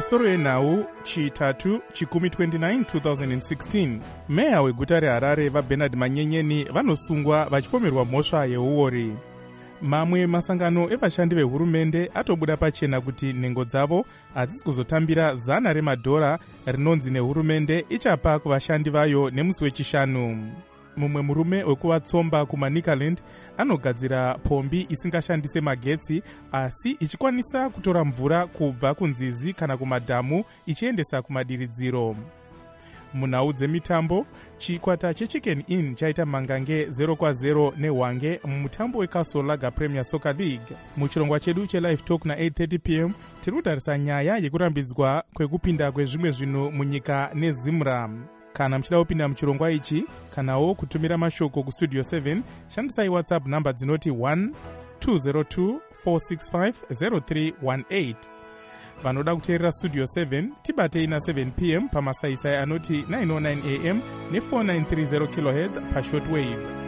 misoro yenhau chitatu chikumi 29 2016. Meya weguta reHarare vaBernard Manyenyeni vanosungwa vachipomerwa mhosva yeuori. Mamwe masangano evashandi vehurumende atobuda pachena kuti nhengo dzavo hadzisi kuzotambira $100 rinonzi nehurumende ichapa kuvashandi vayo nemusi wechishanu. Mumwe murume wekuvatsomba kumaNicaland anogadzira pombi isingashandise magetsi asi ichikwanisa kutora mvura kubva kunzizi kana kumadhamu ichiendesa kumadiridziro. Munhau dzemitambo, chikwata cheChicken Inn chaita mangange 0-0 neHwange mumutambo weCastle Lager Premier Soccer League. Muchirongwa chedu cheLive Talk na8:30 p.m. tiri kutarisa nyaya yekurambidzwa kwekupinda kwezvimwe zvinhu munyika neZimra. Kana muchida kupinda muchirongwa ichi, kanawo kutumira mashoko kustudio 7, shandisai WhatsApp namba dzinoti 1-202-465-0318. Vanoda kuteerera studio 7 tibatei na7 p.m. pamasaisai anoti 909 am ne4930 kHz pashortwave.